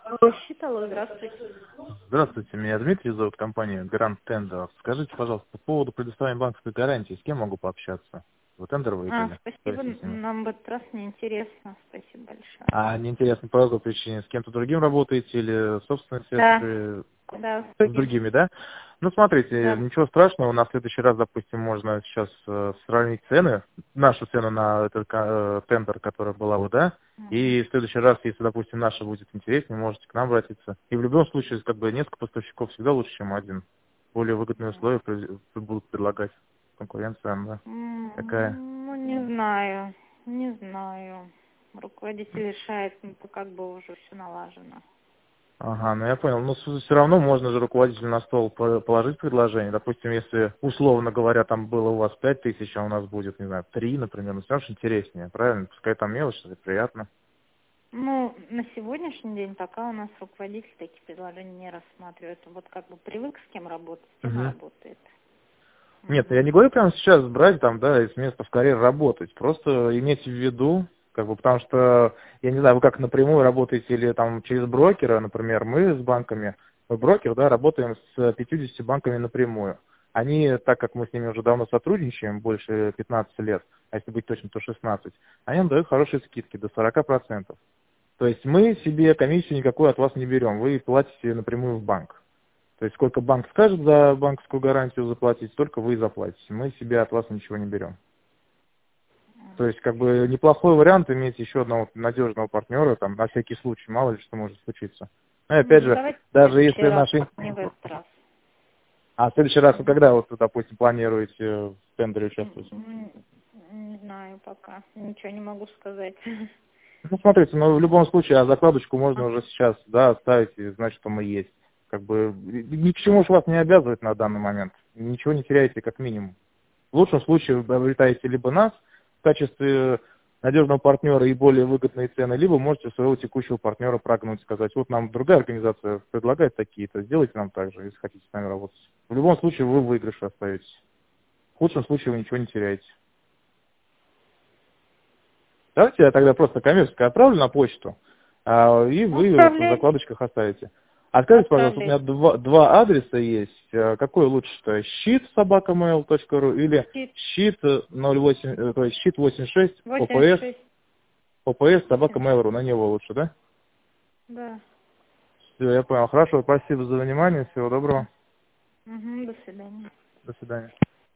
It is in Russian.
Алло, здравствуйте. Здравствуйте, меня Дмитрий зовут, компания Grand Tender. Скажите, пожалуйста, по поводу предоставления банковской гарантии, с кем могу пообщаться? Вы тендер выиграли? Спасибо, Говорите с ними. нам в этот раз не интересно. Спасибо большое. А не интересно, по какой причине? С кем-то другим работаете или собственные Да, средства да, с другими, да? Ну, смотрите, да. ничего страшного, на следующий раз, допустим, можно сейчас сравнить цены, нашу цену на этот тендер, которая была бы, да, Мгм. и в следующий раз, если, допустим, наша будет интереснее, можете к нам обратиться. И в любом случае, как бы, несколько поставщиков всегда лучше, чем один. Более выгодные условия будут предлагать. Конкуренция, она такая. Ну, не знаю, не знаю. Руководитель решает, ну, то как бы уже все налажено. Ага, ну я понял. Но все равно можно же руководителю на стол положить предложение. Допустим, если, условно говоря, там было у вас 5000, а у нас будет, не знаю, 3, например, ну все равно ж интереснее, правильно? Пускай там мелочь, это приятно. Ну, на сегодняшний день пока у нас руководитель такие предложения не рассматривает. Вот как бы привык с кем работать, с тем и Мгм. работает. Нет, я Мгм. не говорю прямо сейчас брать там, да, и с места в карьер работать. Просто имейте в виду, как бы, потому что, я не знаю, вы как напрямую работаете или там через брокера, например, мы с банками, мы брокер, да, работаем с 50 банками напрямую. Они, так как мы с ними уже давно сотрудничаем, больше 15 лет, а если быть точным, то 16, они нам дают хорошие скидки до 40%. То есть мы себе комиссию никакую от вас не берем, вы платите напрямую в банк. То есть сколько банк скажет за банковскую гарантию заплатить, столько вы и заплатите. Мы себе от вас ничего не берем. То есть как бы неплохой вариант иметь еще одного надежного партнера, там, на всякий случай, мало ли что может случиться. Ну и опять Ну, же, давайте в даже следующий если раз, наши... не в этот раз. А в следующий раз вы когда, вот, допустим, планируете в тендере участвовать? Не знаю пока. Ничего не могу сказать. Ну, смотрите, ну, в любом случае, а закладочку А, можно уже сейчас, да, оставить и знать, что мы есть. Как бы ни к чему ж вас не обязывает на данный момент. Ничего не теряете, как минимум. В лучшем случае вы обретаете либо нас в качестве надежного партнера и более выгодные цены, либо можете своего текущего партнера прогнуть, сказать, вот нам другая организация предлагает такие-то, сделайте нам так же, если хотите с нами работать. В любом случае вы в выигрыше остаетесь. В худшем случае вы ничего не теряете. Давайте я тогда просто коммерческое отправлю на почту, и вы вот в Отправляй, закладочках оставите. А скажите, пожалуйста, у меня отправляй. два адреса есть. Какой лучше-то? Щит@mail.ru или Щит щит 08, то есть щит 86 ОПС, 86. ОПС 8. собака.mail.ru, на него лучше, да? Да. Все, я понял. Хорошо, спасибо за внимание, всего доброго. Угу, до свидания. До свидания.